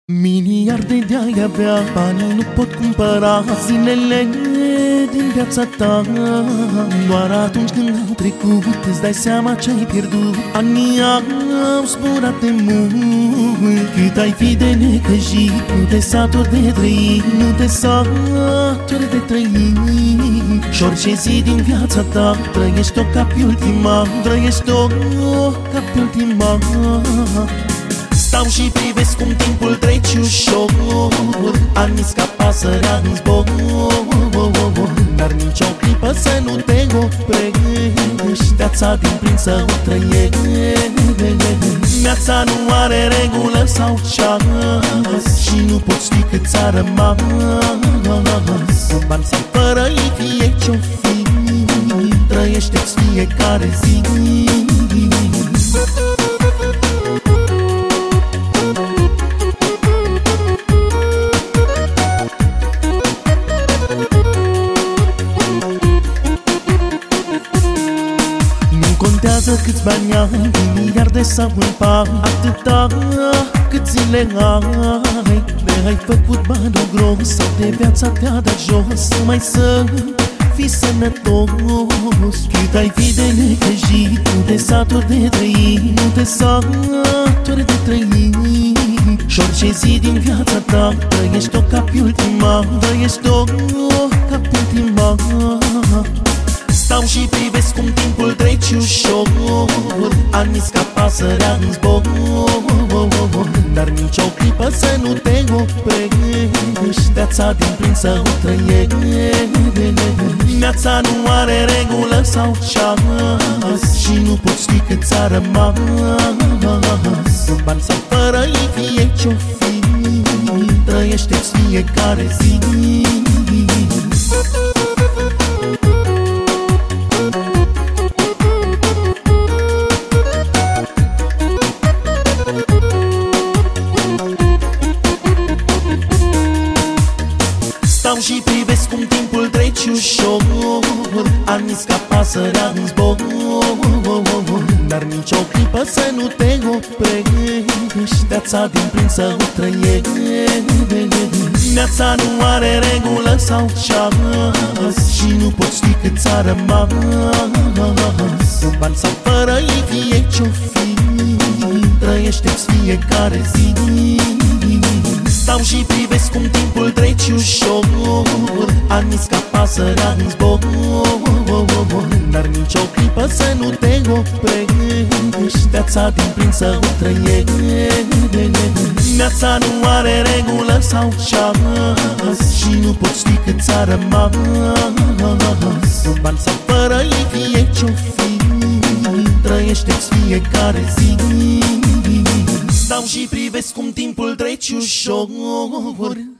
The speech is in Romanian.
Miliarde de-ai avea, banii nu pot cumpăra zilele din viața ta. Doar atunci când au trecut îți dai seama ce-ai pierdut. Anii au zburat de mult, cât ai fi de necăjit. Nu te saturi de trăit, nu te saturi de trăit. Și orice zi din viața ta trăiești-o ca pe ultima, trăiești-o ca pe ultima. Stau și privesc cum timpul trece ușor, ani ca pasărea în zbor. Dar nici o clipă să nu te oprești, viața din plin să o trăiești. Viața nu are regulă sau ceas și nu poți ști cât ți-a rămas. Bani sau fără ei, fie ce-o fi, trăiește-ți fiecare zi. Contează câți bani ai, miliarde sau un par, atâta cât zile ai. De ai făcut bani gros sau de viața te-a dat jos, mai să fii sănătos. Cât ai fi de necăjit, nu te saturi de trăit, nu te saturi de trăit. Și orice zi din viața ta trăiești-o ca pe ultima, trăiești-o ca pe ultima. Stau și privesc cum timpul trece ușor, ani ca pasărea în zbor. Dar nici o clipă să nu te oprești, viața din plin să o trăiești. Viața nu are regulă sau ceas și nu poți ști cât ți-a rămas. Bani sau fără ei, fie ce-o fi, trăiește-ți fiecare zi. Stau și privesc cum timpul trece ușor, ani ca pasărea în zbor. Dar nici o clipă să nu te oprești, viața din plin să o trăiești. Viața nu are regulă sau ceas și nu poți ști cât ți-a rămas. Bani sau fără ei, fie ce-o fi, trăiește-ți fiecare zi. Stau și privesc cum timpul trece ușor, ani ca pasărea în zbor. Dar nici o clipă să nu te oprești, viața din plin să o trăiești. Viața nu are regulă sau ceas și nu poți ști cât ți-a rămas. Bani sau fără ei, fie ce-o fi, trăiește-ți fiecare zi. Stau și privesc cum timpul trece ușor,